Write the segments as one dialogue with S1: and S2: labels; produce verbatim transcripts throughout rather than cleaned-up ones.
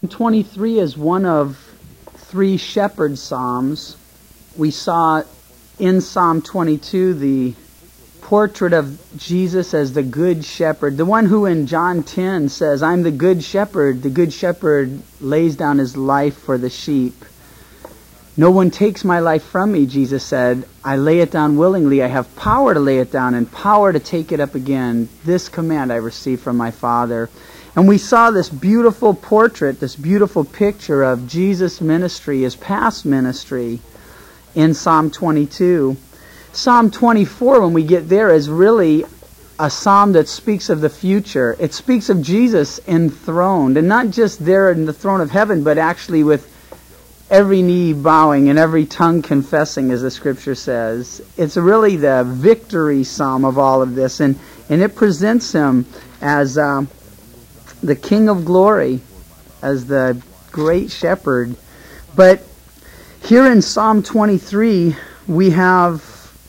S1: twenty-three is one of three shepherd psalms. We saw in Psalm twenty-two the portrait of Jesus as the good shepherd, the one who in John ten says, "I'm the good shepherd. The good shepherd lays down his life for the sheep. No one takes my life from me," Jesus said. "I lay it down willingly. I have power to lay it down and power to take it up again. This command I received from my Father." And we saw this beautiful portrait, this beautiful picture of Jesus' ministry, his past ministry, in Psalm twenty-two. Psalm twenty-four, when we get there, is really a psalm that speaks of the future. It speaks of Jesus enthroned, and not just there in the throne of heaven, but actually with every knee bowing and every tongue confessing, as the Scripture says. It's really the victory psalm of all of this, and, and it presents him as uh, the King of glory, as the great shepherd. But here in Psalm twenty-three, we have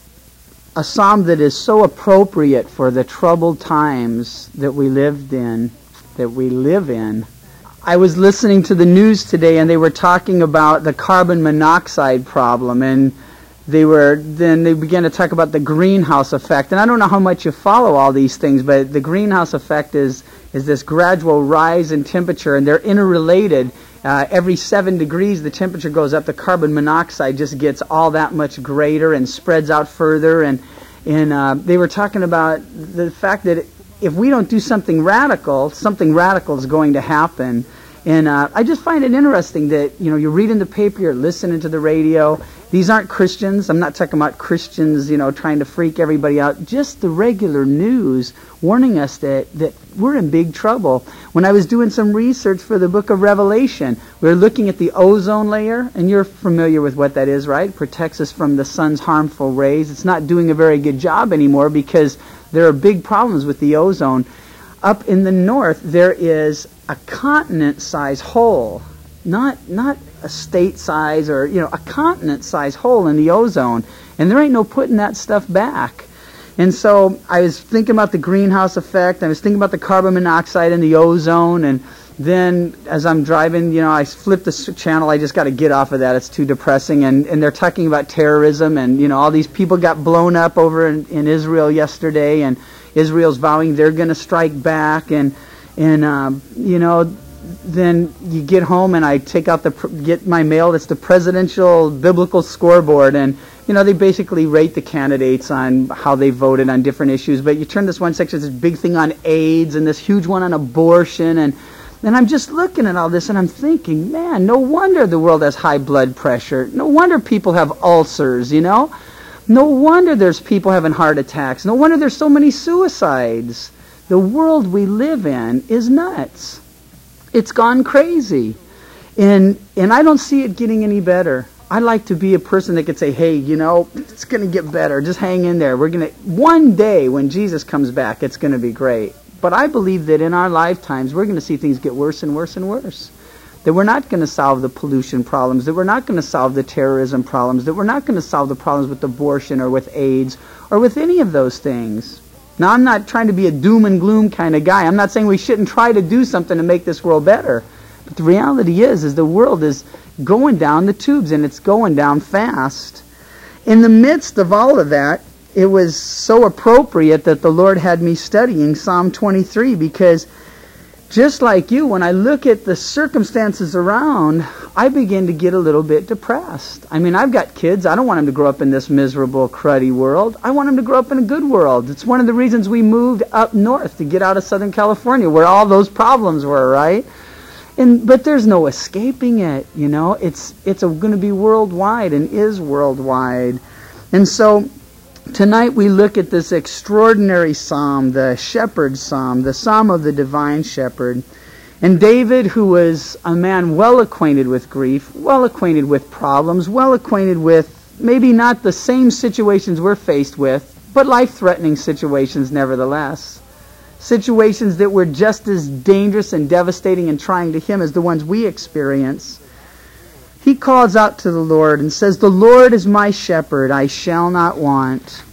S1: a psalm that is so appropriate for the troubled times that we lived in, that we live in. I was listening to the news today, and they were talking about the carbon monoxide problem, and they were then they began to talk about the greenhouse effect. And I don't know how much you follow all these things, but the greenhouse effect is is this gradual rise in temperature, and they're interrelated. Uh, every seven degrees, the temperature goes up. The carbon monoxide just gets all that much greater and spreads out further. And and uh, they were talking about the fact that if we don't do something radical, something radical is going to happen. And uh, I just find it interesting that, you know, you're reading the paper, you're listening to the radio. These aren't Christians. I'm not talking about Christians, you know, trying to freak everybody out. Just the regular news warning us that, that we're in big trouble. When I was doing some research for the book of Revelation, we were looking at the ozone layer, and you're familiar with what that is, right? It protects us from the sun's harmful rays. It's not doing a very good job anymore because there are big problems with the ozone. Up in the north, there is a continent-size hole, not not a state size or, you know, a continent size hole in the ozone, and there ain't no putting that stuff back. And so I was thinking about the greenhouse effect, I was thinking about the carbon monoxide and the ozone, and then as I'm driving, you know, I flipped the channel. I just got to get off of that. It's too depressing. And, and they're talking about terrorism, and, you know, all these people got blown up over in, in Israel yesterday, and Israel's vowing they're going to strike back, and and um, you know, then you get home and I take out the get my mail. It's the presidential biblical scoreboard, and you know, they basically rate the candidates on how they voted on different issues. But you turn this one section, this big thing on AIDS, and this huge one on abortion, and and I'm just looking at all this, and I'm thinking, man, no wonder the world has high blood pressure. No wonder people have ulcers, you know. No wonder there's people having heart attacks. No wonder there's so many suicides. The world we live in is nuts. It's gone crazy. And and I don't see it getting any better. I like to be a person that could say, hey, you know, it's going to get better. Just hang in there. We're going to, one day when Jesus comes back, it's going to be great. But I believe that in our lifetimes, we're going to see things get worse and worse and worse. That we're not going to solve the pollution problems, that we're not going to solve the terrorism problems, that we're not going to solve the problems with abortion or with AIDS or with any of those things. Now, I'm not trying to be a doom and gloom kind of guy. I'm not saying we shouldn't try to do something to make this world better. But the reality is, is the world is going down the tubes, and it's going down fast. In the midst of all of that, it was so appropriate that the Lord had me studying Psalm twenty-three, because just like you, when I look at the circumstances around, I begin to get a little bit depressed. I mean, I've got kids. I don't want them to grow up in this miserable, cruddy world. I want them to grow up in a good world. It's one of the reasons we moved up north, to get out of Southern California, where all those problems were, right? And but there's no escaping it, you know. It's it's going to be worldwide, and is worldwide. And so tonight we look at this extraordinary psalm, the shepherd psalm, the psalm of the divine shepherd. And David, who was a man well acquainted with grief, well acquainted with problems, well acquainted with maybe not the same situations we're faced with, but life-threatening situations nevertheless. Situations that were just as dangerous and devastating and trying to him as the ones we experience. He calls out to the Lord and says, "The Lord is my shepherd, I shall not want.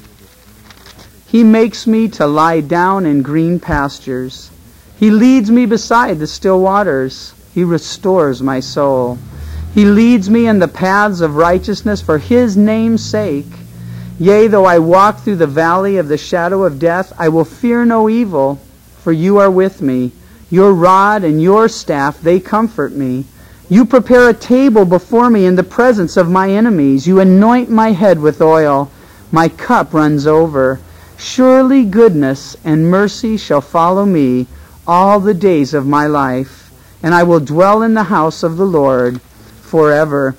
S1: He makes me to lie down in green pastures. He leads me beside the still waters. He He restores my soul. He leads me in the paths of righteousness for His name's sake. Yea, though I walk through the valley of the shadow of death, I will fear no evil, for You are with me. Your rod and Your staff, they comfort me. You prepare a table before me in the presence of my enemies. You anoint my head with oil. My cup runs over. Surely goodness and mercy shall follow me all the days of my life, and I will dwell in the house of the Lord forever.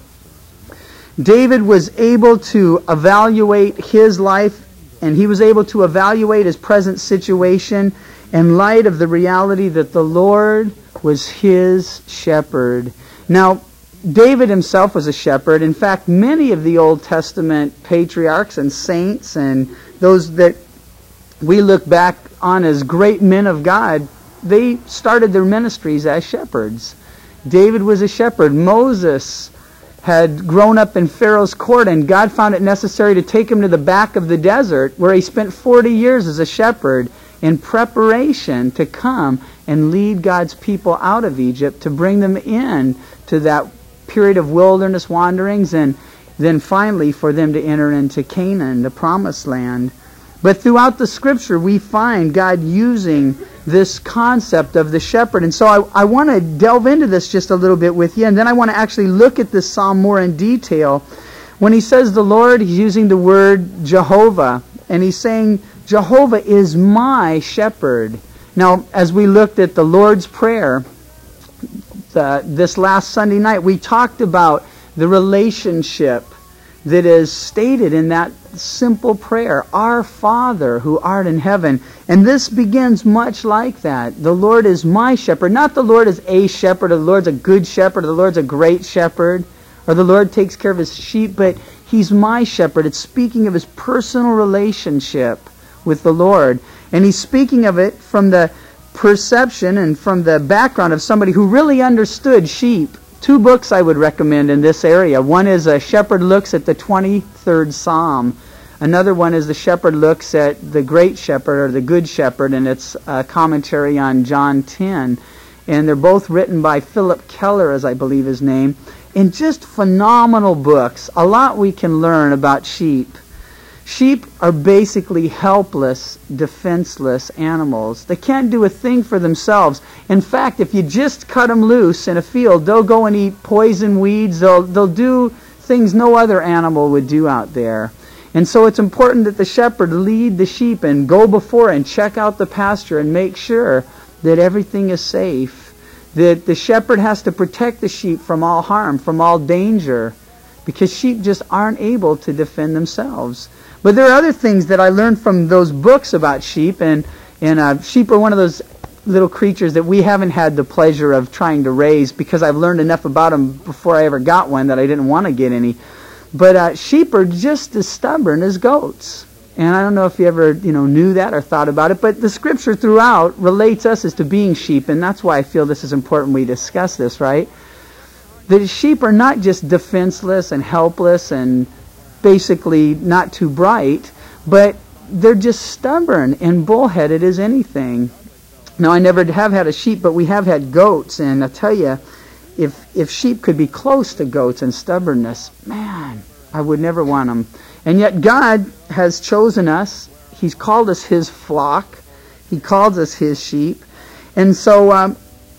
S1: David was able to evaluate his life, and he was able to evaluate his present situation in light of the reality that the Lord was his shepherd. Now, David himself was a shepherd. In fact, many of the Old Testament patriarchs and saints and those that we look back on as great men of God, they started their ministries as shepherds. David was a shepherd. Moses had grown up in Pharaoh's court, and God found it necessary to take him to the back of the desert, where he spent forty years as a shepherd in preparation to come and lead God's people out of Egypt, to bring them in to that period of wilderness wanderings, and then finally for them to enter into Canaan, the promised land. But throughout the Scripture, we find God using this concept of the shepherd. And so I, I want to delve into this just a little bit with you, and then I want to actually look at this psalm more in detail. When he says the Lord, he's using the word Jehovah, and he's saying, Jehovah is my shepherd. Now, as we looked at the Lord's Prayer the, this last Sunday night, we talked about the relationship that is stated in that simple prayer, Our Father who art in heaven. And this begins much like that. The Lord is my shepherd. Not the Lord is a shepherd, or the Lord's a good shepherd, or the Lord's a great shepherd, or the Lord takes care of His sheep, but He's my shepherd. It's speaking of His personal relationship with the Lord. And He's speaking of it from the perception and from the background of somebody who really understood sheep. Two books I would recommend in this area. One is A Shepherd Looks at the twenty-third Psalm. Another one is The Shepherd Looks at the Great Shepherd, or the Good Shepherd, and it's a commentary on John ten. And they're both written by Philip Keller, as I believe his name. And just phenomenal books. A lot we can learn about sheep. Sheep are basically helpless, defenseless animals. They can't do a thing for themselves. In fact, if you just cut them loose in a field, they'll go and eat poison weeds. They'll, they'll do things no other animal would do out there. And so it's important that the shepherd lead the sheep and go before and check out the pasture and make sure that everything is safe. That the shepherd has to protect the sheep from all harm, from all danger, because sheep just aren't able to defend themselves. But there are other things that I learned from those books about sheep, and, and uh, sheep are one of those little creatures that we haven't had the pleasure of trying to raise, because I've learned enough about them before I ever got one that I didn't want to get any. But uh, sheep are just as stubborn as goats. And I don't know if you ever you know, knew that or thought about it, but the Scripture throughout relates us as to being sheep, and that's why I feel this is important we discuss this, right? The sheep are not just defenseless and helpless and basically not too bright, but they're just stubborn and bullheaded as anything. Now, I never have had a sheep, but we have had goats, and I tell you, if if sheep could be close to goats in stubbornness, man, I would never want them. And yet God has chosen us. He's called us His flock. He calls us His sheep. And so um,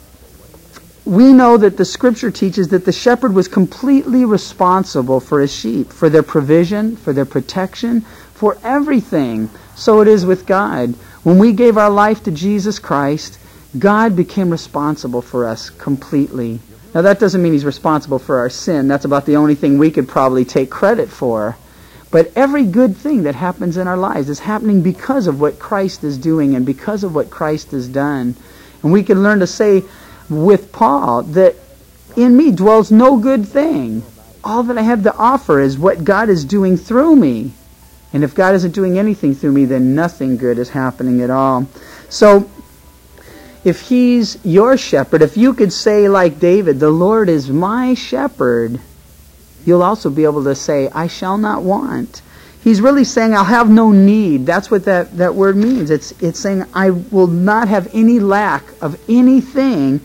S1: we know that the Scripture teaches that the shepherd was completely responsible for his sheep, for their provision, for their protection, for everything. So it is with God. When we gave our life to Jesus Christ, God became responsible for us completely. Now that doesn't mean He's responsible for our sin. That's about the only thing we could probably take credit for. But every good thing that happens in our lives is happening because of what Christ is doing and because of what Christ has done. And we can learn to say with Paul that in me dwells no good thing. All that I have to offer is what God is doing through me. And if God isn't doing anything through me, then nothing good is happening at all. So if He's your shepherd, if you could say like David, the Lord is my shepherd, you'll also be able to say, I shall not want. He's really saying, I'll have no need. That's what that, that word means. It's, it's saying, I will not have any lack of anything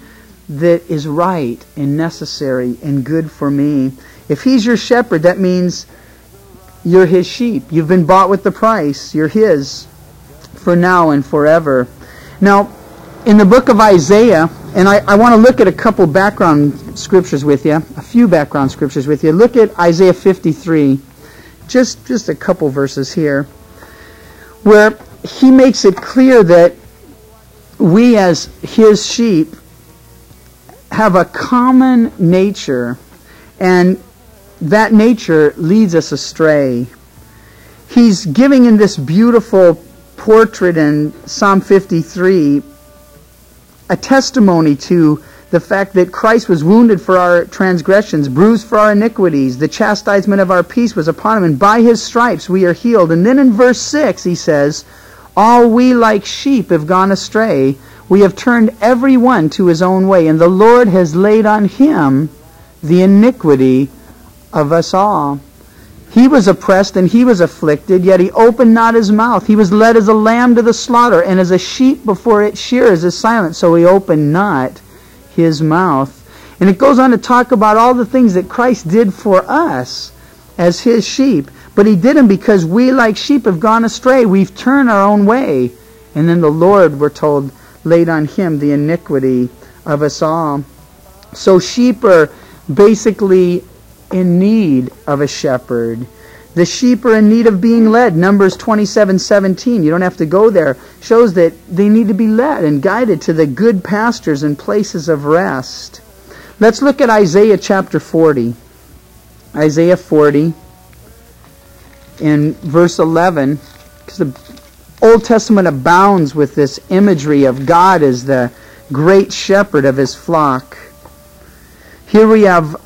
S1: that is right and necessary and good for me. If He's your shepherd, that means you're His sheep. You've been bought with the price. You're His for now and forever. Now, in the book of Isaiah, and I, I want to look at a couple background scriptures with you, a few background scriptures with you. Look at Isaiah fifty-three, just, just a couple verses here, where he makes it clear that we as His sheep have a common nature, and that nature leads us astray. He's giving in this beautiful portrait in Psalm fifty-three a testimony to the fact that Christ was wounded for our transgressions, bruised for our iniquities. The chastisement of our peace was upon Him, and by His stripes we are healed. And then in verse six he says, all we like sheep have gone astray. We have turned every one to his own way, and the Lord has laid on Him the iniquity of us all. He was oppressed and He was afflicted, yet He opened not His mouth. He was led as a lamb to the slaughter, and as a sheep before its shearers is silent, so He opened not His mouth. And it goes on to talk about all the things that Christ did for us as His sheep. But He did them because we like sheep have gone astray. We've turned our own way. And then the Lord, we're told, laid on Him the iniquity of us all. So sheep are basically in need of a shepherd. The sheep are in need of being led. Numbers twenty-seven seventeen, you don't have to go there, shows that they need to be led and guided to the good pastures and places of rest. Let's look at Isaiah chapter forty. Isaiah forty in verse eleven, because the Old Testament abounds with this imagery of God as the great shepherd of His flock. Here we have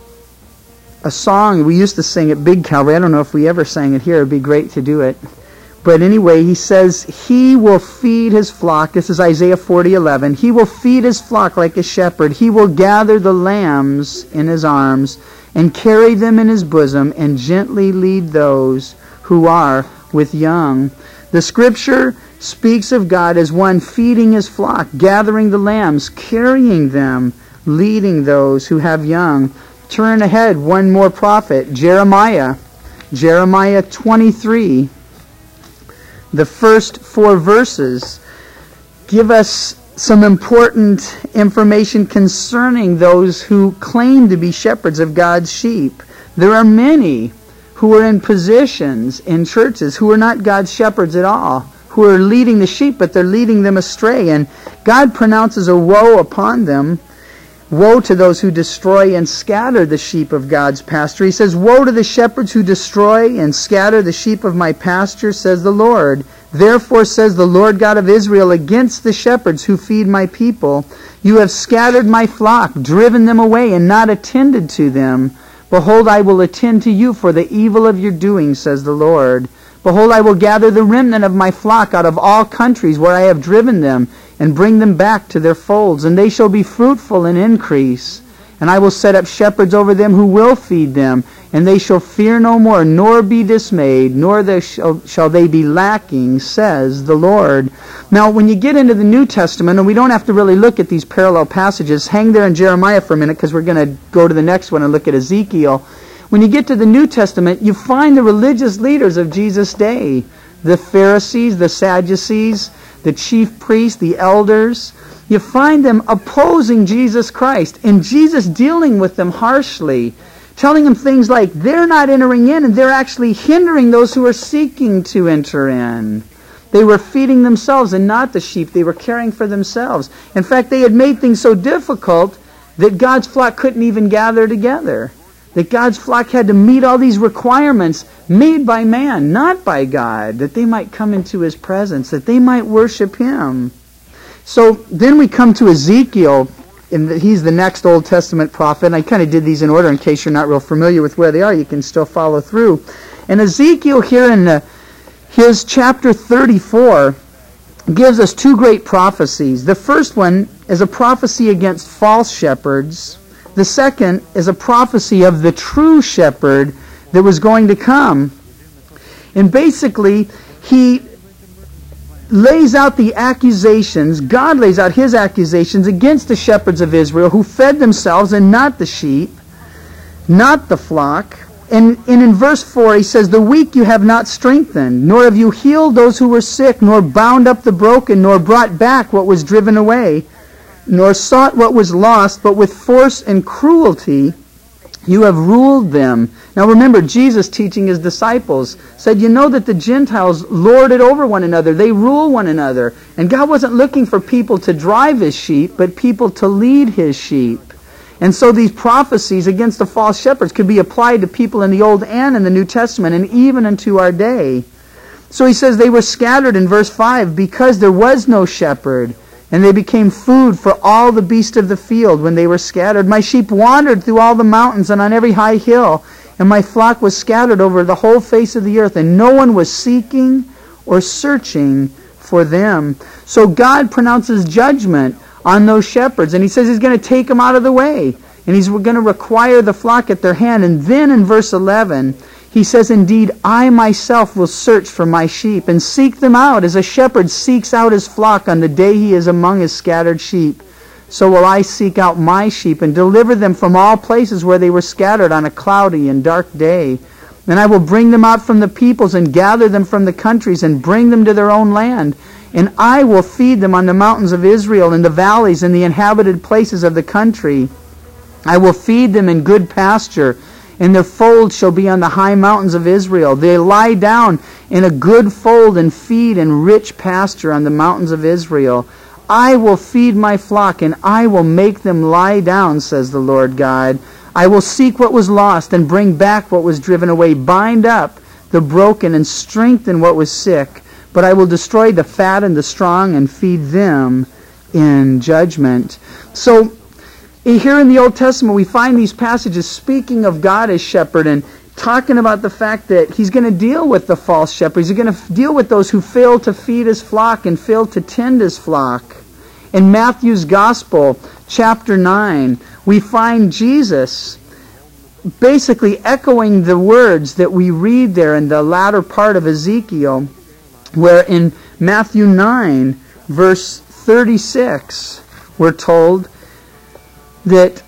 S1: a song we used to sing at Big Calvary. I don't know if we ever sang it here. It would be great to do it. But anyway, he says, He will feed His flock. This is Isaiah forty eleven. He will feed His flock like a shepherd. He will gather the lambs in His arms and carry them in His bosom and gently lead those who are with young. The Scripture speaks of God as one feeding His flock, gathering the lambs, carrying them, leading those who have young. Turn ahead, one more prophet, Jeremiah. Jeremiah twenty-three. The first four verses give us some important information concerning those who claim to be shepherds of God's sheep. There are many who are in positions in churches who are not God's shepherds at all, who are leading the sheep, but they're leading them astray. And God pronounces a woe upon them. Woe to those who destroy and scatter the sheep of God's pasture. He says, woe to the shepherds who destroy and scatter the sheep of my pasture, says the Lord. Therefore says the Lord God of Israel against the shepherds who feed my people, you have scattered my flock, driven them away, and not attended to them. Behold, I will attend to you for the evil of your doing, says the Lord. Behold, I will gather the remnant of my flock out of all countries where I have driven them, and bring them back to their folds, and they shall be fruitful and increase. And I will set up shepherds over them who will feed them, and they shall fear no more, nor be dismayed, nor they shall, shall they be lacking, says the Lord. Now, when you get into the New Testament, and we don't have to really look at these parallel passages, hang there in Jeremiah for a minute, because we're going to go to the next one and look at Ezekiel. When you get to the New Testament, you find the religious leaders of Jesus' day, the Pharisees, the Sadducees, the chief priests, the elders. You find them opposing Jesus Christ, and Jesus dealing with them harshly, telling them things like they're not entering in, and they're actually hindering those who are seeking to enter in. They were feeding themselves and not the sheep. They were caring for themselves. In fact, they had made things so difficult that God's flock couldn't even gather together. That God's flock had to meet all these requirements made by man, not by God, that they might come into His presence, that they might worship Him. So then we come to Ezekiel, and he's the next Old Testament prophet. And I kind of did these in order in case you're not real familiar with where they are. You can still follow through. And Ezekiel here in the, his chapter thirty-four gives us two great prophecies. The first one is a prophecy against false shepherds. The second is a prophecy of the true shepherd that was going to come. And basically, he lays out the accusations, God lays out his accusations against the shepherds of Israel who fed themselves and not the sheep, not the flock. And, and in verse four he says, the weak you have not strengthened, nor have you healed those who were sick, nor bound up the broken, nor brought back what was driven away, nor sought what was lost, but with force and cruelty you have ruled them. Now remember, Jesus teaching his disciples said, you know that the Gentiles lord it over one another. They rule one another. And God wasn't looking for people to drive his sheep, but people to lead his sheep. And so these prophecies against the false shepherds could be applied to people in the Old and in the New Testament, and even unto our day. So he says they were scattered in verse five because there was no shepherd. And they became food for all the beasts of the field when they were scattered. My sheep wandered through all the mountains and on every high hill, and my flock was scattered over the whole face of the earth, and no one was seeking or searching for them. So God pronounces judgment on those shepherds, and he says he's going to take them out of the way, and he's going to require the flock at their hand. And then in verse eleven, he says, indeed, I myself will search for my sheep and seek them out, as a shepherd seeks out his flock on the day he is among his scattered sheep. So will I seek out my sheep and deliver them from all places where they were scattered on a cloudy and dark day. And I will bring them out from the peoples and gather them from the countries and bring them to their own land. And I will feed them on the mountains of Israel, in the valleys, and the inhabited places of the country. I will feed them in good pasture, and their fold shall be on the high mountains of Israel. They lie down in a good fold and feed in rich pasture on the mountains of Israel. I will feed my flock, and I will make them lie down, says the Lord God. I will seek what was lost and bring back what was driven away, bind up the broken and strengthen what was sick. But I will destroy the fat and the strong and feed them in judgment. So here in the Old Testament, we find these passages speaking of God as shepherd and talking about the fact that he's going to deal with the false shepherds. He's going to deal with those who fail to feed his flock and fail to tend his flock. In Matthew's Gospel, chapter nine, we find Jesus basically echoing the words that we read there in the latter part of Ezekiel, where in Matthew nine, verse thirty-six, we're told that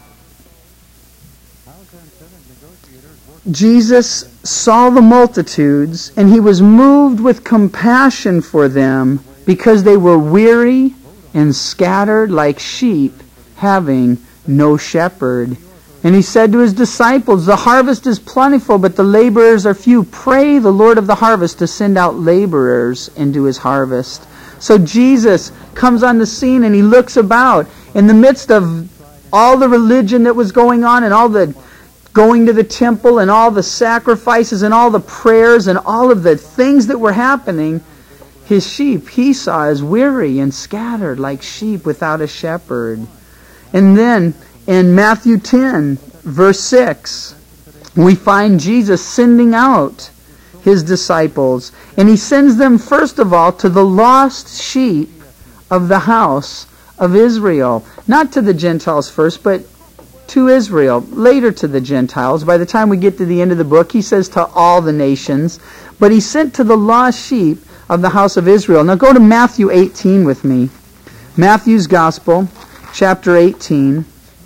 S1: Jesus saw the multitudes, and he was moved with compassion for them, because they were weary and scattered like sheep, having no shepherd. And he said to his disciples, the harvest is plentiful, but the laborers are few. Pray the Lord of the harvest to send out laborers into his harvest. So Jesus comes on the scene, and he looks about in the midst of all the religion that was going on, and all the going to the temple, and all the sacrifices, and all the prayers, and all of the things that were happening. His sheep he saw as weary and scattered like sheep without a shepherd. And then in Matthew ten, verse six, we find Jesus sending out his disciples. And he sends them first of all to the lost sheep of the house of Israel. Not to the Gentiles first, but to Israel. Later to the Gentiles. By the time we get to the end of the book, he says to all the nations. But he sent to the lost sheep of the house of Israel. Now go to Matthew eighteen with me. Matthew's Gospel, chapter eighteen.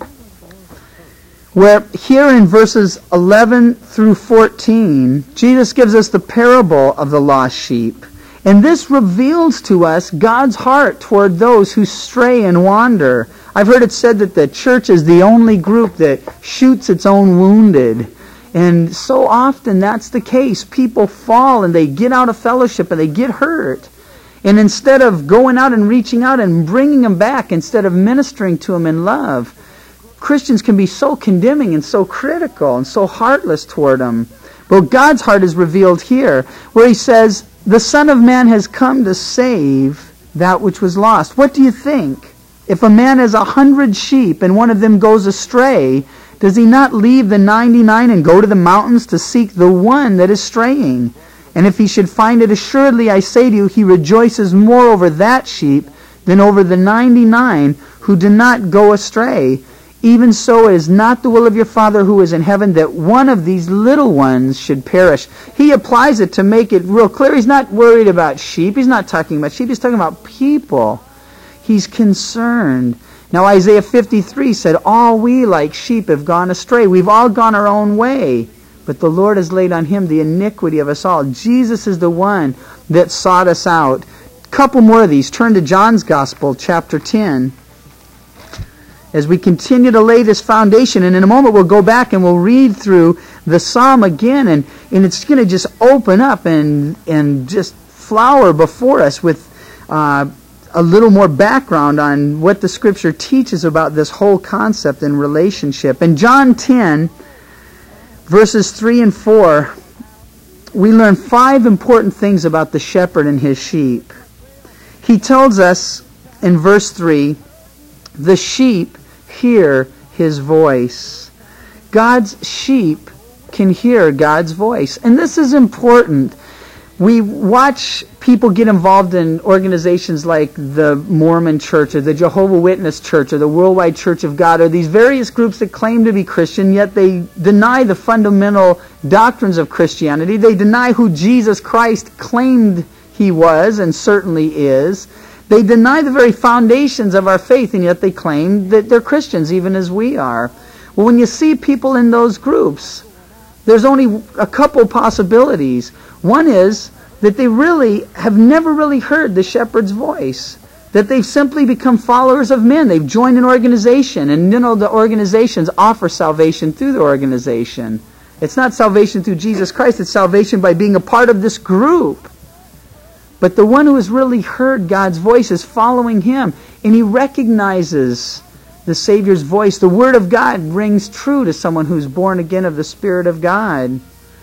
S1: Where here in verses eleven through fourteen, Jesus gives us the parable of the lost sheep. And this reveals to us God's heart toward those who stray and wander. I've heard it said that the church is the only group that shoots its own wounded. And so often that's the case. People fall and they get out of fellowship and they get hurt. And instead of going out and reaching out and bringing them back, instead of ministering to them in love, Christians can be so condemning and so critical and so heartless toward them. But God's heart is revealed here, where he says, the Son of Man has come to save that which was lost. What do you think? If a man has a hundred sheep and one of them goes astray, does he not leave the ninety-nine and go to the mountains to seek the one that is straying? And if he should find it, assuredly I say to you, he rejoices more over that sheep than over the ninety-nine who do not go astray. even so it is not the will of your Father who is in heaven that one of these little ones should perish. He applies it to make it real clear. He's not worried about sheep. He's not talking about sheep. He's talking about people. He's concerned. Now Isaiah fifty-three said, all we like sheep have gone astray. We've all gone our own way. But the Lord has laid on him the iniquity of us all. Jesus is the one that sought us out. A couple more of these. Turn to John's Gospel, chapter ten. As we continue to lay this foundation, and in a moment we'll go back and we'll read through the psalm again, and, and it's going to just open up and, and just flower before us with uh, a little more background on what the Scripture teaches about this whole concept and relationship. In John ten, verses three and four, we learn five important things about the shepherd and his sheep. He tells us in verse three, the sheep hear his voice. God's sheep can hear God's voice. And this is important. We watch people get involved in organizations like the Mormon Church or the Jehovah's Witness Church or the Worldwide Church of God, or these various groups that claim to be Christian, yet they deny the fundamental doctrines of Christianity. They deny who Jesus Christ claimed he was and certainly is. They deny the very foundations of our faith, and yet they claim that they're Christians, even as we are. Well, when you see people in those groups, there's only a couple possibilities. One is that they really have never really heard the shepherd's voice, that they've simply become followers of men. They've joined an organization, and you know the organizations offer salvation through the organization. It's not salvation through Jesus Christ, it's salvation by being a part of this group. But the one who has really heard God's voice is following him, and he recognizes the Savior's voice. The Word of God rings true to someone who's born again of the Spirit of God.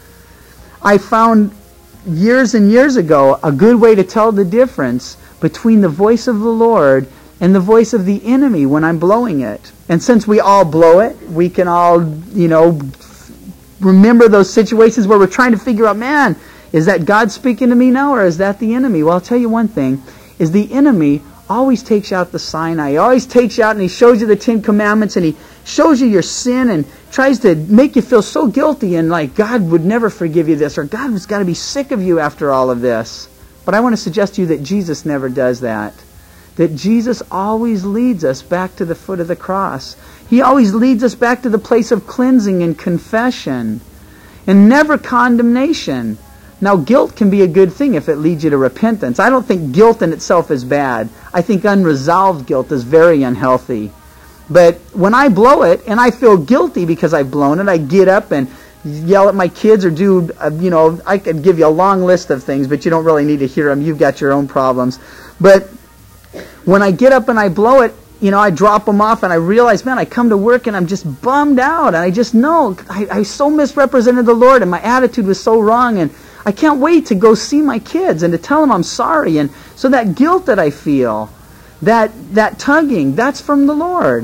S1: I found years and years ago a good way to tell the difference between the voice of the Lord and the voice of the enemy when I'm blowing it. And since we all blow it, we can all, you know, remember those situations where we're trying to figure out, man, is that God speaking to me now, or is that the enemy? Well, I'll tell you one thing, is the enemy always takes out the Sinai. He always takes you out and he shows you the Ten Commandments and he shows you your sin and tries to make you feel so guilty and like God would never forgive you this, or God has got to be sick of you after all of this. But I want to suggest to you that Jesus never does that. That Jesus always leads us back to the foot of the cross. He always leads us back to the place of cleansing and confession, and never condemnation. Now, guilt can be a good thing if it leads you to repentance. I don't think guilt in itself is bad. I think unresolved guilt is very unhealthy. But when I blow it and I feel guilty because I've blown it, I get up and yell at my kids or do, uh, you know, I could give you a long list of things, but you don't really need to hear them. You've got your own problems. But when I get up and I blow it, you know, I drop them off and I realize, man, I come to work and I'm just bummed out. And I just know I, I so misrepresented the Lord and my attitude was so wrong, and I can't wait to go see my kids and to tell them I'm sorry. And so that guilt that I feel, that that tugging, that's from the Lord.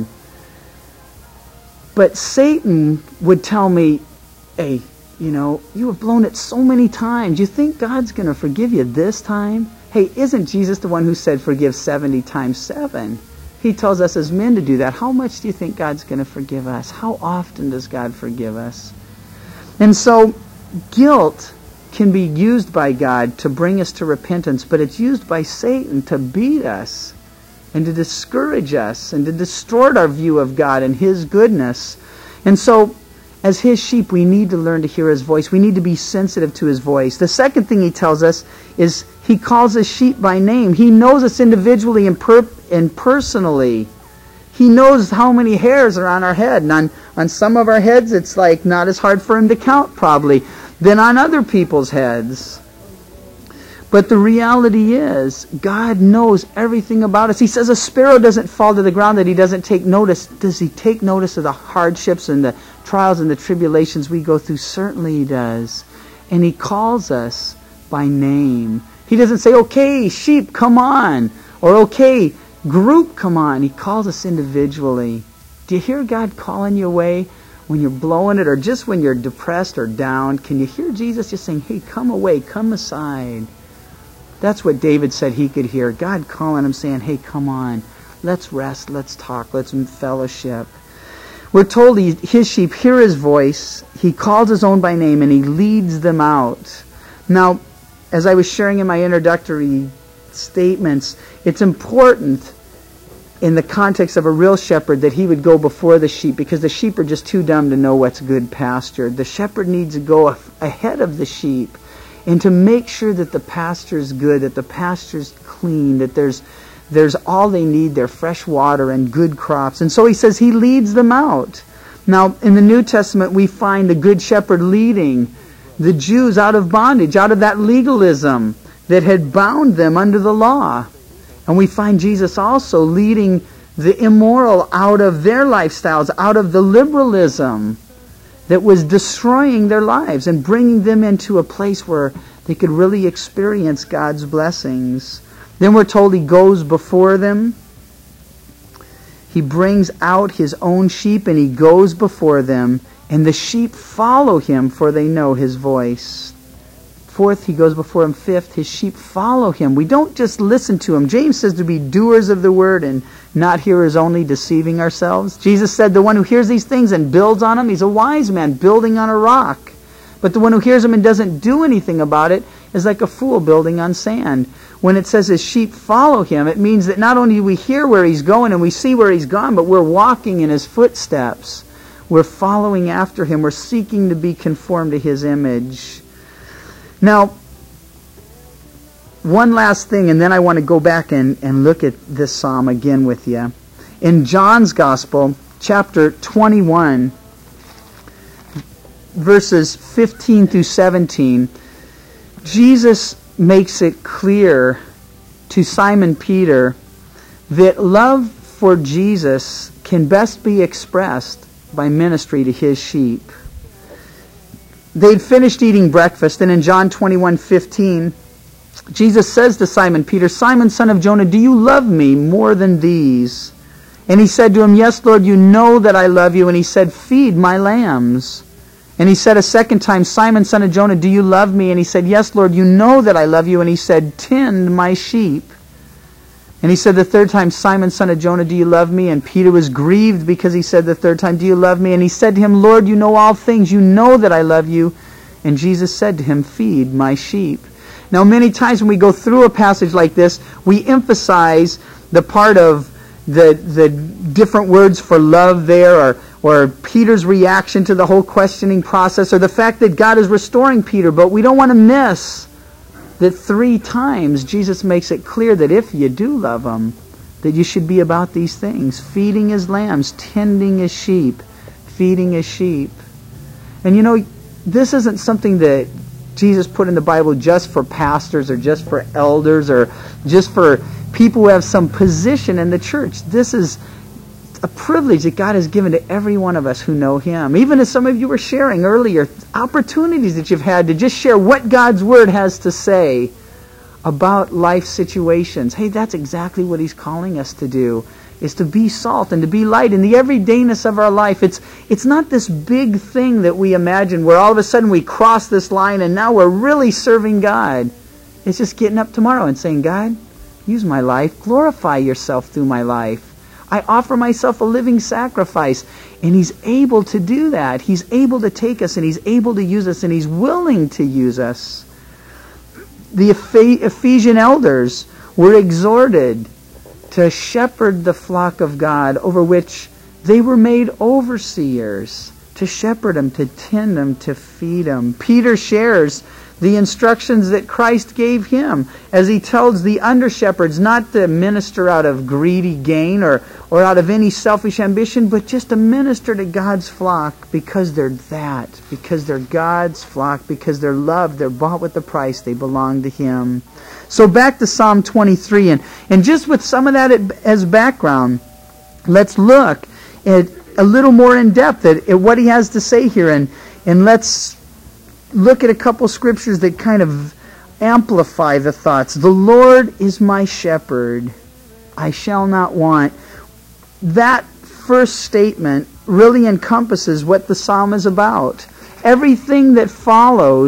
S1: But Satan would tell me, hey, you know, you have blown it so many times. You think God's going to forgive you this time? Hey, isn't Jesus the one who said forgive seventy times seven? He tells us as men to do that. How much do you think God's going to forgive us? How often does God forgive us? And so guilt can be used by God to bring us to repentance, but it's used by Satan to beat us and to discourage us and to distort our view of God and His goodness. And so, as His sheep, we need to learn to hear His voice. We need to be sensitive to His voice. The second thing He tells us is He calls us sheep by name. He knows us individually and, per- and personally. He knows how many hairs are on our head. And on, on some of our heads, it's like not as hard for Him to count, probably, than on other people's heads. But the reality is, God knows everything about us. He says a sparrow doesn't fall to the ground that He doesn't take notice. Does He take notice of the hardships and the trials and the tribulations we go through? Certainly He does. And He calls us by name. He doesn't say, okay, sheep, come on. Or, okay, group, come on. He calls us individually. Do you hear God calling you away when you're blowing it, or just when you're depressed or down? Can you hear Jesus just saying, hey, come away, come aside? That's what David said he could hear. God calling him saying, hey, come on. Let's rest, let's talk, let's fellowship. We're told he, his sheep hear his voice, he calls his own by name, and he leads them out. Now, as I was sharing in my introductory statements, it's important in the context of a real shepherd that he would go before the sheep, because the sheep are just too dumb to know what's good pasture. The shepherd needs to go ahead of the sheep and to make sure that the pasture is good, that the pasture is clean, that there's there's all they need, their fresh water and good crops. And so he says he leads them out. Now, in the New Testament, we find the good shepherd leading the Jews out of bondage, out of that legalism that had bound them under the law. And we find Jesus also leading the immoral out of their lifestyles, out of the liberalism that was destroying their lives and bringing them into a place where they could really experience God's blessings. Then we're told he goes before them. He brings out his own sheep and he goes before them, and the sheep follow him, for they know his voice. Fourth, he goes before him. Fifth, his sheep follow him. We don't just listen to him. James says to be doers of the word and not hearers only, deceiving ourselves. Jesus said the one who hears these things and builds on them, he's a wise man building on a rock. But the one who hears them and doesn't do anything about it is like a fool building on sand. When it says his sheep follow him, it means that not only do we hear where he's going and we see where he's gone, but we're walking in his footsteps. We're following after him. We're seeking to be conformed to his image. Now, one last thing, and then I want to go back and, and look at this psalm again with you. In John's Gospel, chapter twenty-one, verses fifteen through seventeen, Jesus makes it clear to Simon Peter that love for Jesus can best be expressed by ministry to his sheep. They'd finished eating breakfast, and in John twenty-one fifteen, Jesus says to Simon Peter, "Simon, son of Jonah, do you love me more than these?" And he said to him, "Yes, Lord, you know that I love you." And he said, "Feed my lambs." And he said a second time, "Simon, son of Jonah, do you love me?" And he said, "Yes, Lord, you know that I love you." And he said, "Tend my sheep." And he said the third time, "Simon, son of Jonah, do you love me?" And Peter was grieved because he said the third time, "Do you love me?" And he said to him, "Lord, you know all things. You know that I love you." And Jesus said to him, "Feed my sheep." Now, many times when we go through a passage like this, we emphasize the part of the the different words for love there, or or Peter's reaction to the whole questioning process, or the fact that God is restoring Peter. But we don't want to miss that three times Jesus makes it clear that if you do love him, that you should be about these things: feeding his lambs, tending his sheep, feeding his sheep. And you know, this isn't something that Jesus put in the Bible just for pastors or just for elders or just for people who have some position in the church. This is a privilege that God has given to every one of us who know him. Even as some of you were sharing earlier, opportunities that you've had to just share what God's Word has to say about life situations. Hey, that's exactly what he's calling us to do, is to be salt and to be light in the everydayness of our life. It's it's not this big thing that we imagine where all of a sudden we cross this line and now we're really serving God. It's just getting up tomorrow and saying, "God, use my life. Glorify yourself through my life. I offer myself a living sacrifice." And he's able to do that. He's able to take us, and he's able to use us, and he's willing to use us. The Ephesian elders were exhorted to shepherd the flock of God, over which they were made overseers, to shepherd them, to tend them, to feed them. Peter shares the instructions that Christ gave him as he tells the under-shepherds not to minister out of greedy gain or, or out of any selfish ambition, but just to minister to God's flock because they're that, because they're God's flock, because they're loved, they're bought with the price, they belong to him. So back to Psalm twenty-three, and, and just with some of that as background, let's look at a little more in depth at, at what he has to say here, and, and let's look at a couple scriptures that kind of amplify the thoughts. The Lord is my shepherd, I shall not want. That first statement really encompasses what the psalm is about. Everything that follows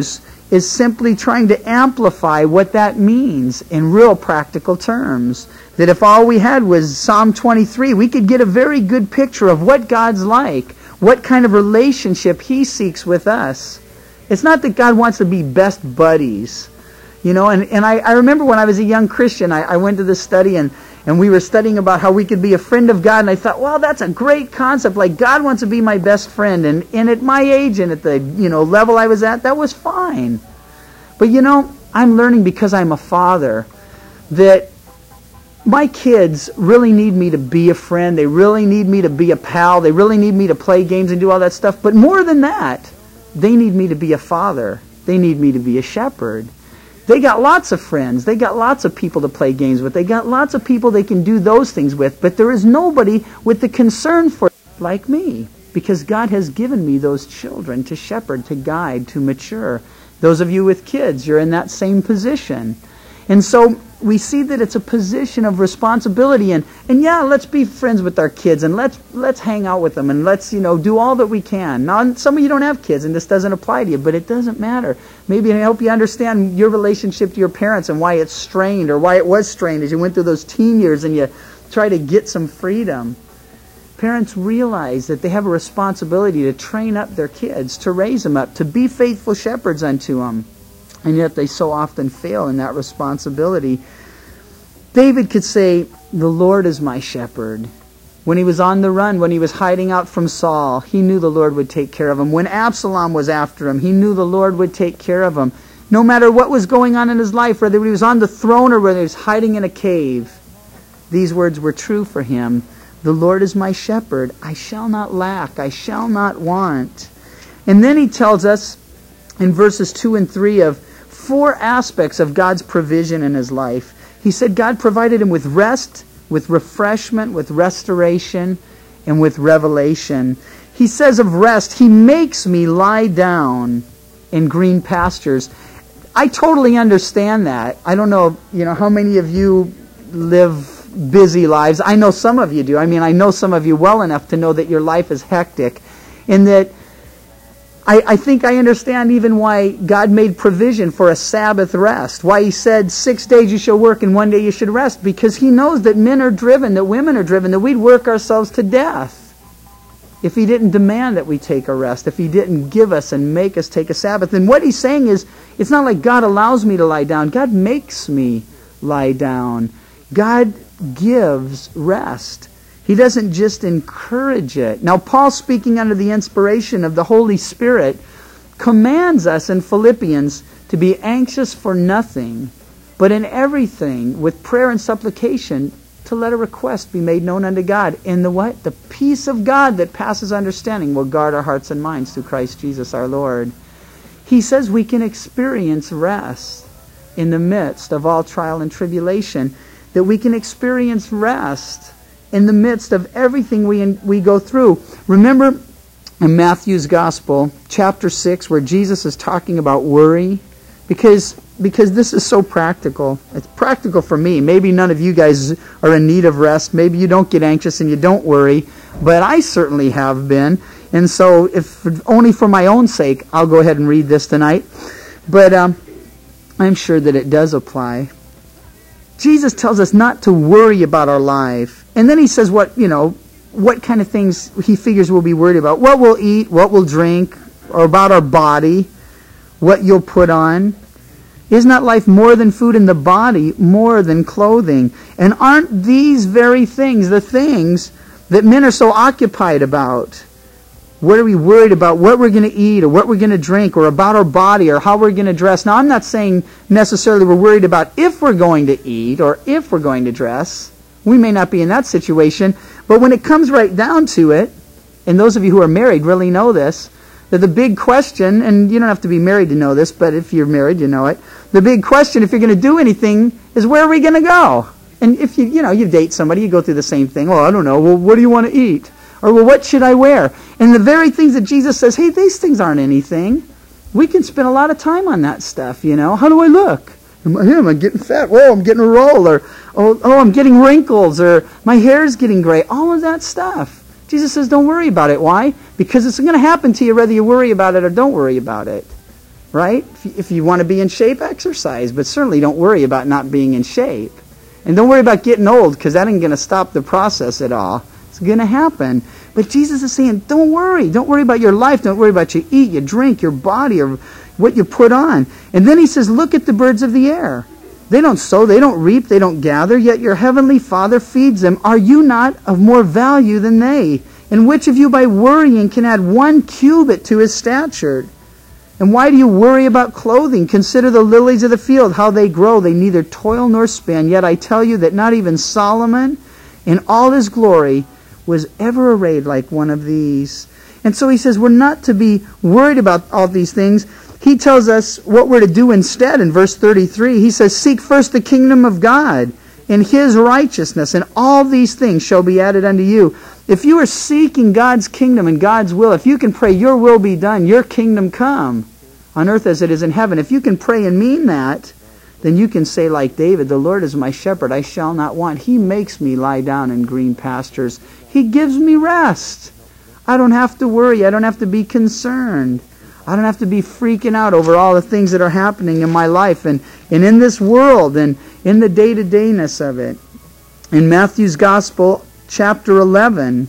S1: is simply trying to amplify what that means in real practical terms. That if all we had was Psalm twenty-three, we could get a very good picture of what God's like, what kind of relationship He seeks with us. It's not that God wants to be best buddies. You know, and, and I, I remember when I was a young Christian, I, I went to this study and, and we were studying about how we could be a friend of God, and I thought, well, that's a great concept. Like, God wants to be my best friend, and, and at my age and at the, you know, level I was at, that was fine. But you know, I'm learning because I'm a father that my kids really need me to be a friend. They really need me to be a pal. They really need me to play games and do all that stuff. But more than that, they need me to be a father. They need me to be a shepherd. They got lots of friends. They got lots of people to play games with. They got lots of people they can do those things with. But there is nobody with the concern for like me, because God has given me those children to shepherd, to guide, to mature. Those of you with kids, you're in that same position. And so we see that it's a position of responsibility, and, and yeah, let's be friends with our kids, and let's let's hang out with them, and let's, you know, do all that we can. Now, some of you don't have kids, and this doesn't apply to you, but it doesn't matter. Maybe I help you understand your relationship to your parents and why it's strained, or why it was strained as you went through those teen years and you try to get some freedom. Parents realize that they have a responsibility to train up their kids, to raise them up, to be faithful shepherds unto them. And yet they so often fail in that responsibility. David could say, the Lord is my shepherd. When he was on the run, when he was hiding out from Saul, he knew the Lord would take care of him. When Absalom was after him, he knew the Lord would take care of him. No matter what was going on in his life, whether he was on the throne or whether he was hiding in a cave, these words were true for him. The Lord is my shepherd. I shall not lack. I shall not want. And then he tells us in verses two and three of four aspects of God's provision in his life. He said God provided him with rest, with refreshment, with restoration, and with revelation. He says of rest, He makes me lie down in green pastures. I totally understand that. I don't know, you know, how many of you live busy lives. I know some of you do. I mean, I know some of you well enough to know that your life is hectic, and that I, I think I understand even why God made provision for a Sabbath rest. Why He said six days you shall work and one day you should rest. Because He knows that men are driven, that women are driven, that we'd work ourselves to death if He didn't demand that we take a rest, if He didn't give us and make us take a Sabbath. And what He's saying is, it's not like God allows me to lie down. God makes me lie down. God gives rest. He doesn't just encourage it. Now, Paul, speaking under the inspiration of the Holy Spirit, commands us in Philippians to be anxious for nothing, but in everything, with prayer and supplication, to let a request be made known unto God. And the what? The peace of God that passes understanding will guard our hearts and minds through Christ Jesus our Lord. He says we can experience rest in the midst of all trial and tribulation, that we can experience rest in the midst of everything we we go through. Remember in Matthew's Gospel, chapter six, where Jesus is talking about worry? Because, because this is so practical. It's practical for me. Maybe none of you guys are in need of rest. Maybe you don't get anxious and you don't worry. But I certainly have been. And so, if only for my own sake, I'll go ahead and read this tonight. But um, I'm sure that it does apply. Jesus tells us not to worry about our life. And then He says what, you know, what kind of things He figures we'll be worried about. What we'll eat, what we'll drink, or about our body, what you'll put on. Is not life more than food, and the body more than clothing? And aren't these very things the things that men are so occupied about? What are we worried about? What we're going to eat, or what we're going to drink, or about our body, or how we're going to dress. Now, I'm not saying necessarily we're worried about if we're going to eat, or if we're going to dress. We may not be in that situation. But when it comes right down to it, and those of you who are married really know this, that the big question, and you don't have to be married to know this, but if you're married, you know it. The big question, if you're going to do anything, is where are we going to go? And if you, you know, you date somebody, you go through the same thing. Well, I don't know. Well, what do you want to eat? Or, well, what should I wear? And the very things that Jesus says, hey, these things aren't anything. We can spend a lot of time on that stuff, you know. How do I look? Am I, am I getting fat? Whoa, I'm getting a roll. Or, oh, oh, I'm getting wrinkles. Or my hair's getting gray. All of that stuff. Jesus says, don't worry about it. Why? Because it's going to happen to you whether you worry about it or don't worry about it. right? If you, if you want to be in shape, exercise, but certainly don't worry about not being in shape. And don't worry about getting old, because that ain't going to stop the process at all. It's going to happen. But Jesus is saying, don't worry. Don't worry about your life. Don't worry about you eat, you drink, your body, or what you put on. And then he says, look at the birds of the air. They don't sow, they don't reap, they don't gather, yet your heavenly Father feeds them. Are you not of more value than they? And which of you by worrying can add one cubit to his stature? And why do you worry about clothing? Consider the lilies of the field, how they grow. They neither toil nor spin. Yet I tell you that not even Solomon in all his glory was ever arrayed like one of these. And so he says we're not to be worried about all these things. He tells us what we're to do instead in verse thirty-three. He says, seek first the kingdom of God and his righteousness, and all these things shall be added unto you. If you are seeking God's kingdom and God's will, if you can pray, your will be done, your kingdom come on earth as it is in heaven. If you can pray and mean that, then you can say like David, the Lord is my shepherd, I shall not want. He makes me lie down in green pastures. He gives me rest. I don't have to worry. I don't have to be concerned. I don't have to be freaking out over all the things that are happening in my life and, and in this world and in the day-to-dayness of it. In Matthew's Gospel, chapter eleven,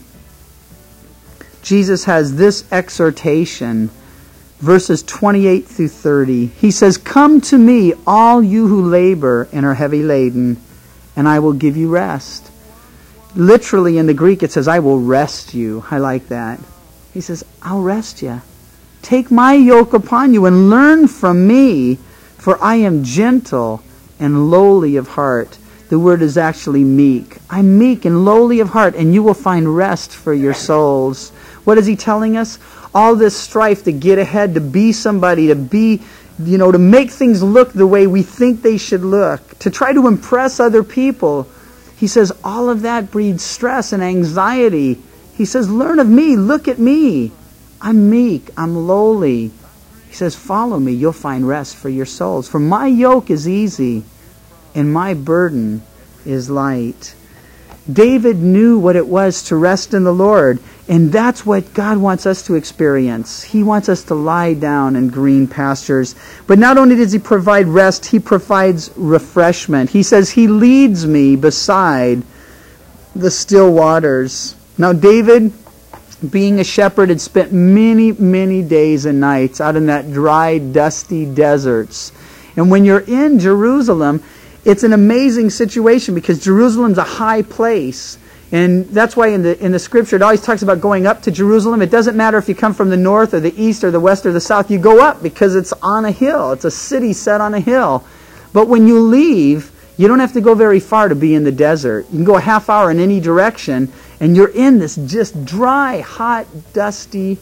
S1: Jesus has this exhortation, verses twenty-eight through thirty. He says, come to me, all you who labor and are heavy laden, and I will give you rest. Literally in the Greek it says, I will rest you. I like that. He says, I'll rest you. Take my yoke upon you and learn from me, for I am gentle and lowly of heart. The word is actually meek. I'm meek and lowly of heart, and you will find rest for your souls. What is he telling us? All this strife to get ahead, to be somebody, to be, you know, to make things look the way we think they should look, to try to impress other people. He says all of that breeds stress and anxiety. He says, learn of me, look at me. I'm meek, I'm lowly. He says, follow me, you'll find rest for your souls. For my yoke is easy and my burden is light. David knew what it was to rest in the Lord, and that's what God wants us to experience. He wants us to lie down in green pastures. But not only does he provide rest, he provides refreshment. He says, he leads me beside the still waters. Now David, being a shepherd, had spent many, many days and nights out in that dry, dusty deserts. And when you're in Jerusalem, it's an amazing situation because Jerusalem's a high place. And that's why in the in the scripture it always talks about going up to Jerusalem. It doesn't matter if you come from the north or the east or the west or the south. You go up because it's on a hill. It's a city set on a hill. But when you leave, you don't have to go very far to be in the desert. You can go a half hour in any direction, and you're in this just dry, hot, dusty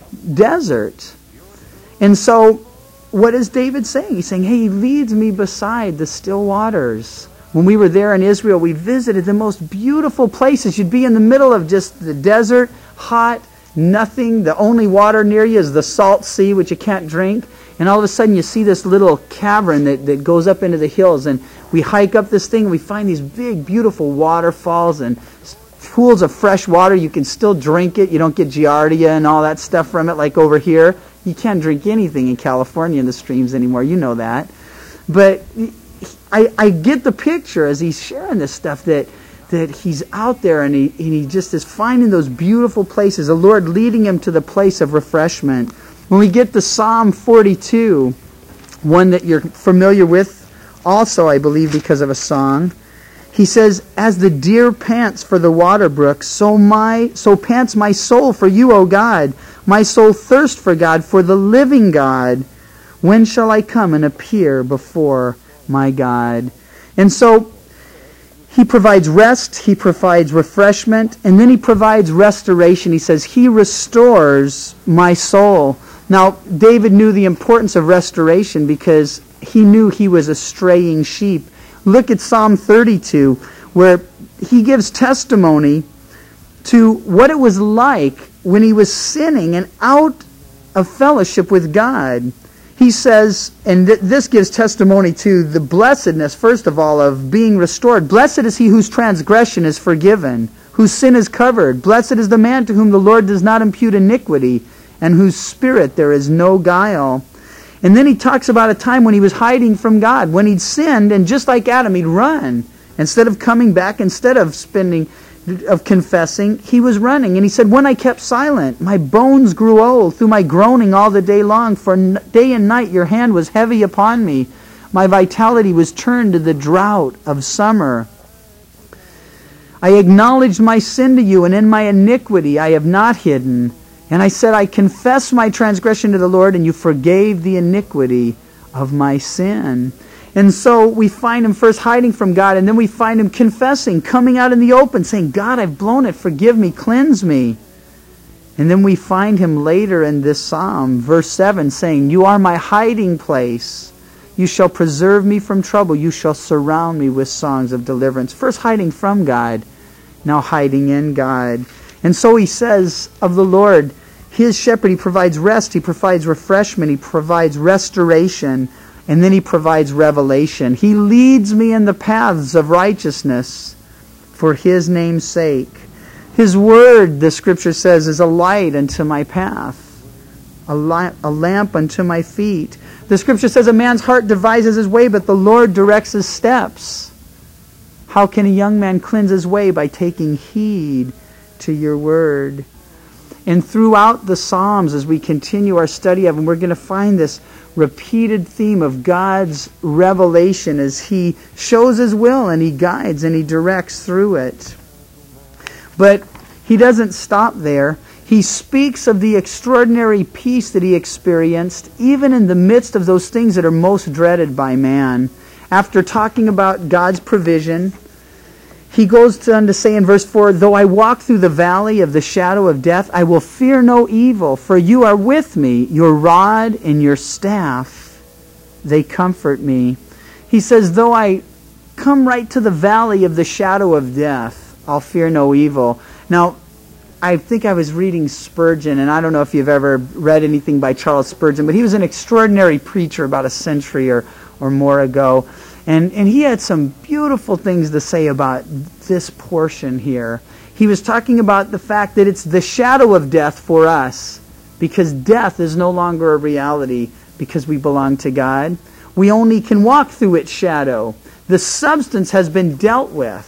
S1: desert. And so, what is David saying? He's saying, hey, he leads me beside the still waters. When we were there in Israel, we visited the most beautiful places. You'd be in the middle of just the desert, hot, nothing. The only water near you is the salt sea, which you can't drink. And all of a sudden you see this little cavern that, that goes up into the hills. And we hike up this thing and we find these big, beautiful waterfalls and pools of fresh water. You can still drink it. You don't get giardia and all that stuff from it like over here. You can't drink anything in California in the streams anymore. You know that. But I, I get the picture as he's sharing this stuff that that he's out there and he, and he just is finding those beautiful places, the Lord leading him to the place of refreshment. When we get to Psalm forty-two, one that you're familiar with also, I believe, because of a song, he says, as the deer pants for the water brook, so my so pants my soul for you, O God. My soul thirsts for God, for the living God. When shall I come and appear before my God? And so he provides rest, he provides refreshment, and then he provides restoration. He says, he restores my soul. Now, David knew the importance of restoration because he knew he was a straying sheep. Look at Psalm thirty-two, where he gives testimony to what it was like when he was sinning and out of fellowship with God. He says, and th- this gives testimony to the blessedness, first of all, of being restored. Blessed is he whose transgression is forgiven, whose sin is covered. Blessed is the man to whom the Lord does not impute iniquity, and whose spirit there is no guile. And then he talks about a time when he was hiding from God, when he'd sinned, and just like Adam, he'd run. Instead of coming back, instead of spending, of confessing, he was running. And he said, when I kept silent, my bones grew old through my groaning all the day long. For day and night your hand was heavy upon me. My vitality was turned to the drought of summer. I acknowledged my sin to you, and in my iniquity I have not hidden. And I said, I confess my transgression to the Lord, and you forgave the iniquity of my sin. And so we find him first hiding from God, and then we find him confessing, coming out in the open, saying, God, I've blown it, forgive me, cleanse me. And then we find him later in this psalm, verse seven, saying, you are my hiding place. You shall preserve me from trouble. You shall surround me with songs of deliverance. First hiding from God, now hiding in God. And so he says of the Lord, his shepherd, he provides rest, he provides refreshment, he provides restoration, and then he provides revelation. He leads me in the paths of righteousness for his name's sake. His word, the scripture says, is a light unto my path, a, li- a lamp unto my feet. The scripture says a man's heart devises his way, but the Lord directs his steps. How can a young man cleanse his way? By taking heed to your word. And throughout the Psalms, as we continue our study of them, we're going to find this repeated theme of God's revelation as he shows his will and he guides and he directs through it. But he doesn't stop there. He speaks of the extraordinary peace that he experienced even in the midst of those things that are most dreaded by man. After talking about God's provision, he goes on to say in verse four, though I walk through the valley of the shadow of death, I will fear no evil, for you are with me. Your rod and your staff, they comfort me. He says, though I come right to the valley of the shadow of death, I'll fear no evil. Now, I think I was reading Spurgeon, and I don't know if you've ever read anything by Charles Spurgeon, but he was an extraordinary preacher about a century or, or more ago. And, and he had some beautiful things to say about this portion here. He was talking about the fact that it's the shadow of death for us, because death is no longer a reality because we belong to God. We only can walk through its shadow. The substance has been dealt with.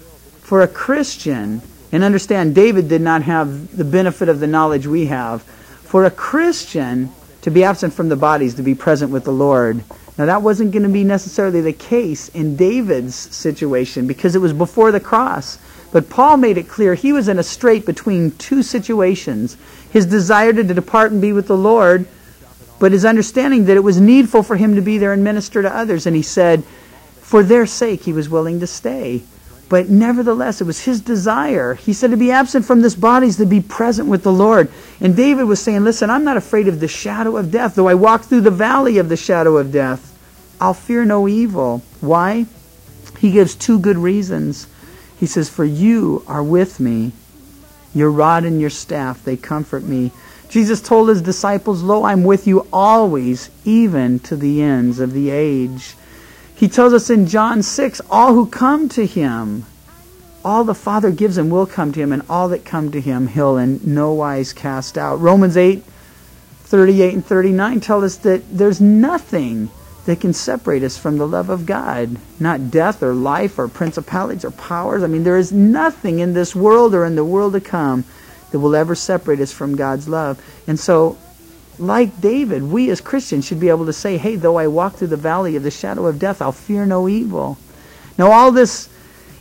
S1: For a Christian, and understand David did not have the benefit of the knowledge we have, for a Christian to be absent from the body is to be present with the Lord. Now that wasn't going to be necessarily the case in David's situation because it was before the cross. But Paul made it clear he was in a strait between two situations. His desire to depart and be with the Lord, but his understanding that it was needful for him to be there and minister to others. And he said, for their sake he was willing to stay. But nevertheless, it was his desire. He said to be absent from this body is to be present with the Lord. And David was saying, listen, I'm not afraid of the shadow of death. Though I walk through the valley of the shadow of death, I'll fear no evil. Why? He gives two good reasons. He says, for you are with me. Your rod and your staff, they comfort me. Jesus told his disciples, lo, I'm with you always, even to the ends of the age. He tells us in John six, all who come to him, all the Father gives him will come to him, and all that come to him he'll in no wise cast out. Romans eight, thirty-eight and thirty-nine tell us that there's nothing that can separate us from the love of God. Not death or life or principalities or powers. I mean, there is nothing in this world or in the world to come that will ever separate us from God's love. And so, like David, we as Christians should be able to say, hey, though I walk through the valley of the shadow of death, I'll fear no evil. Now, all this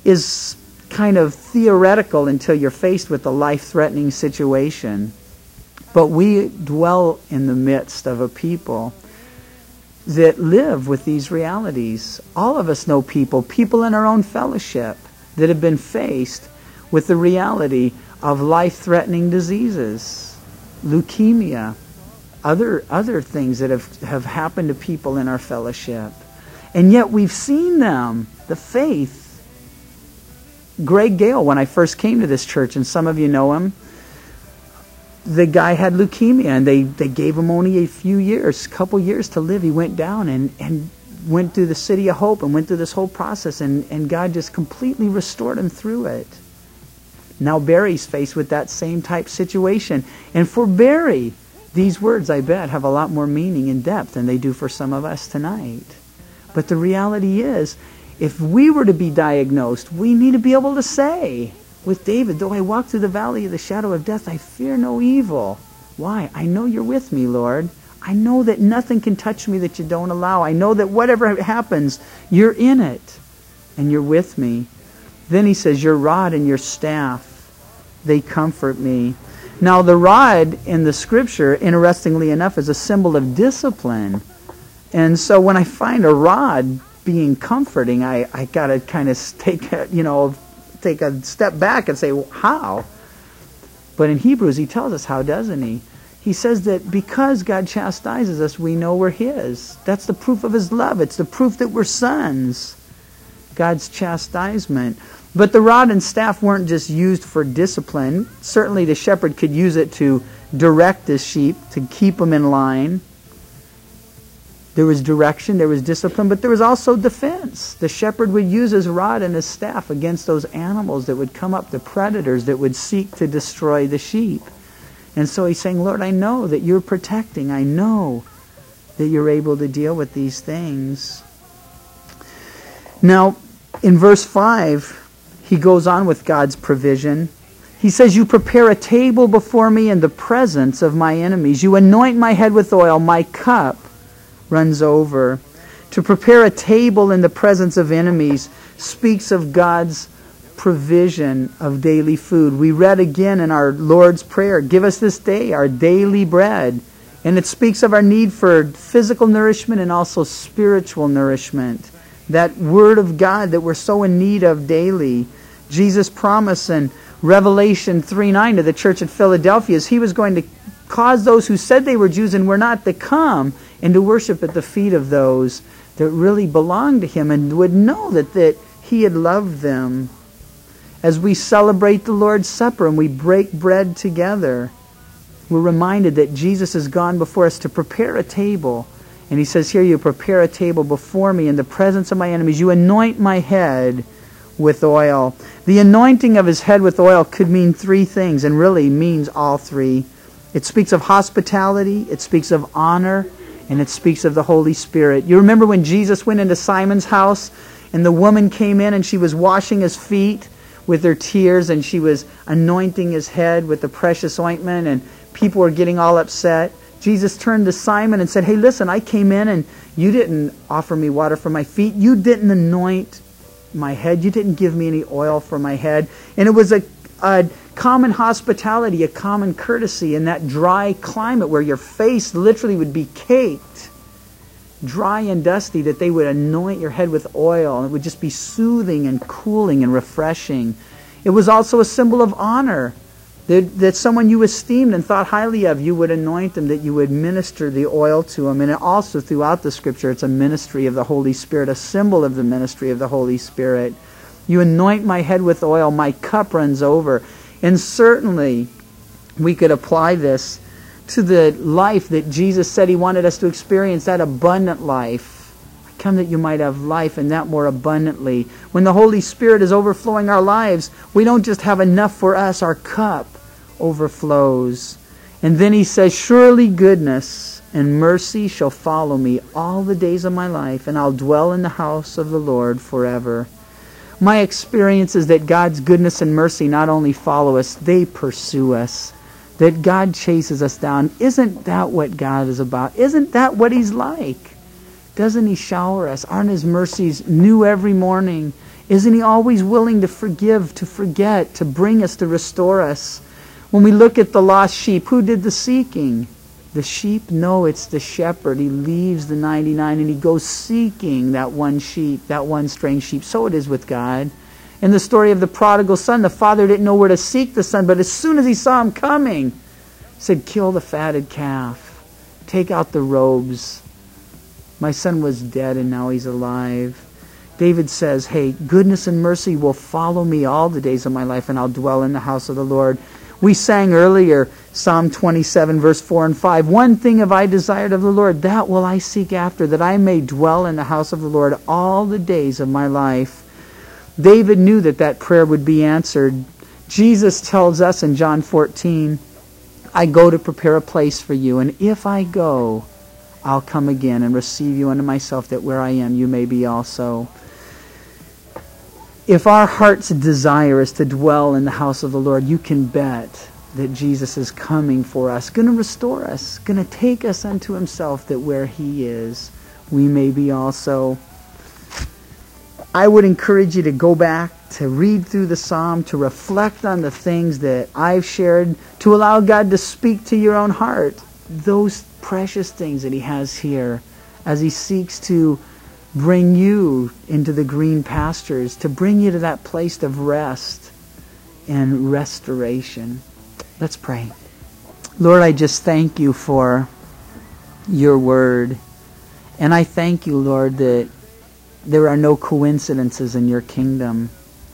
S1: is kind of theoretical until you're faced with a life-threatening situation. But we dwell in the midst of a people that live with these realities. All of us know people, people in our own fellowship, that have been faced with the reality of life-threatening diseases, leukemia, other other things that have, have happened to people in our fellowship. And yet we've seen them, the faith. Greg Gale, when I first came to this church, and some of you know him, the guy had leukemia, and they, they gave him only a few years, a couple years to live. He went down and, and went through the City of Hope and went through this whole process, and, and God just completely restored him through it. Now Barry's faced with that same type situation. And for Barry, These words, I bet, have a lot more meaning and depth than they do for some of us tonight. But the reality is, if we were to be diagnosed, we need to be able to say, with David, though I walk through the valley of the shadow of death, I fear no evil. Why? I know you're with me, Lord. I know that nothing can touch me that you don't allow. I know that whatever happens, you're in it, and you're with me. Then he says, your rod and your staff, they comfort me. Now, the rod in the Scripture, interestingly enough, is a symbol of discipline. And so when I find a rod being comforting, I, I got to kind of take a, you know, take a step back and say, well, how? But in Hebrews, he tells us how, doesn't he? He says that because God chastises us, we know we're His. That's the proof of His love. It's the proof that we're sons. God's chastisement. But the rod and staff weren't just used for discipline. Certainly the shepherd could use it to direct his sheep, to keep them in line. There was direction, there was discipline, but there was also defense. The shepherd would use his rod and his staff against those animals that would come up, the predators that would seek to destroy the sheep. And so he's saying, Lord, I know that you're protecting. I know that you're able to deal with these things. Now, in verse five, he goes on with God's provision. He says, you prepare a table before me in the presence of my enemies. You anoint my head with oil. My cup runs over. To prepare a table in the presence of enemies speaks of God's provision of daily food. We read again in our Lord's Prayer, give us this day our daily bread. And it speaks of our need for physical nourishment and also spiritual nourishment. That Word of God that we're so in need of daily. Jesus promised in Revelation three nine to the church at Philadelphia is He was going to cause those who said they were Jews and were not to come and to worship at the feet of those that really belonged to Him and would know that, that He had loved them. As we celebrate the Lord's Supper and we break bread together, we're reminded that Jesus has gone before us to prepare a table. And He says here, you prepare a table before me in the presence of my enemies. You anoint my head with oil. The anointing of His head with oil could mean three things, and really means all three. It speaks of hospitality, it speaks of honor, and it speaks of the Holy Spirit. You remember when Jesus went into Simon's house, and the woman came in and she was washing His feet with her tears, and she was anointing His head with the precious ointment, and people were getting all upset. Jesus turned to Simon and said, hey, listen, I came in and you didn't offer me water for my feet. You didn't anoint my head. You didn't give me any oil for my head. And it was a, a common hospitality, a common courtesy in that dry climate where your face literally would be caked, dry and dusty, that they would anoint your head with oil. And it would just be soothing and cooling and refreshing. It was also a symbol of honor. That, that someone you esteemed and thought highly of, you would anoint them, that you would minister the oil to them. And it also throughout the Scripture, it's a ministry of the Holy Spirit, a symbol of the ministry of the Holy Spirit. You anoint my head with oil, my cup runs over. And certainly we could apply this to the life that Jesus said He wanted us to experience, that abundant life. Come that you might have life and that more abundantly. When the Holy Spirit is overflowing our lives, we don't just have enough for us, our cup overflows. And then He says, surely goodness and mercy shall follow me all the days of my life, and I'll dwell in the house of the Lord forever. My experience is that God's goodness and mercy not only follow us, they pursue us. That God chases us down. Isn't that what God is about? Isn't that what He's like? Doesn't He shower us? Aren't His mercies new every morning? Isn't He always willing to forgive, to forget, to bring us, to restore us? When we look at the lost sheep, who did the seeking? The sheep? No, it's the shepherd. He leaves the ninety-nine and He goes seeking that one sheep, that one straying sheep. So it is with God. In the story of the prodigal son, the father didn't know where to seek the son, but as soon as he saw him coming, he said, kill the fatted calf. Take out the robes. My son was dead and now he's alive. David says, hey, goodness and mercy will follow me all the days of my life, and I'll dwell in the house of the Lord. We sang earlier, Psalm twenty-seven, verse four and five, one thing have I desired of the Lord, that will I seek after, that I may dwell in the house of the Lord all the days of my life. David knew that that prayer would be answered. Jesus tells us in John fourteen, I go to prepare a place for you, and if I go, I'll come again and receive you unto myself, that where I am, you may be also. If our heart's desire is to dwell in the house of the Lord, you can bet that Jesus is coming for us, going to restore us, going to take us unto himself, that where he is, we may be also. I would encourage you to go back, to read through the psalm, to reflect on the things that I've shared, to allow God to speak to your own heart. Those precious things that he has here as he seeks to bring you into the green pastures, to bring you to that place of rest and restoration. Let's pray. Lord, I just thank you for your word. And I thank you, Lord, that there are no coincidences in your kingdom.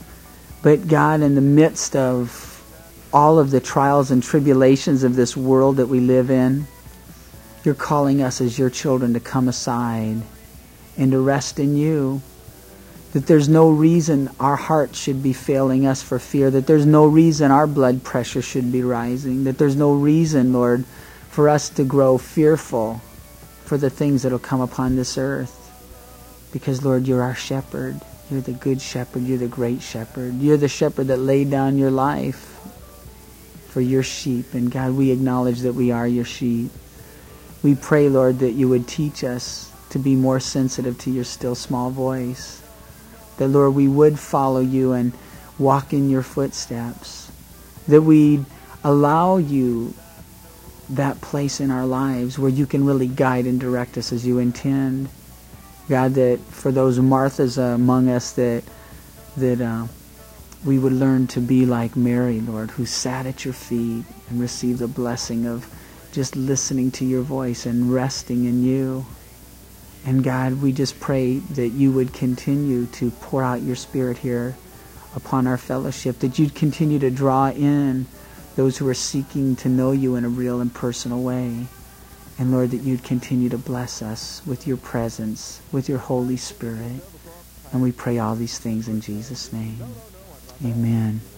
S1: But God, in the midst of all of the trials and tribulations of this world that we live in, you're calling us as your children to come aside and to rest in you. That there's no reason our hearts should be failing us for fear. That there's no reason our blood pressure should be rising. That there's no reason, Lord, for us to grow fearful for the things that will come upon this earth. Because, Lord, you're our shepherd. You're the good shepherd. You're the great shepherd. You're the shepherd that laid down your life for your sheep. And God, we acknowledge that we are your sheep. We pray, Lord, that you would teach us to be more sensitive to your still small voice. That, Lord, we would follow you and walk in your footsteps. That we'd allow you that place in our lives where you can really guide and direct us as you intend. God, that for those Marthas among us, that that uh, we would learn to be like Mary, Lord, who sat at your feet and received the blessing of just listening to your voice and resting in you. And God, we just pray that you would continue to pour out your Spirit here upon our fellowship, that you'd continue to draw in those who are seeking to know you in a real and personal way. And Lord, that you'd continue to bless us with your presence, with your Holy Spirit. And we pray all these things in Jesus' name. Amen.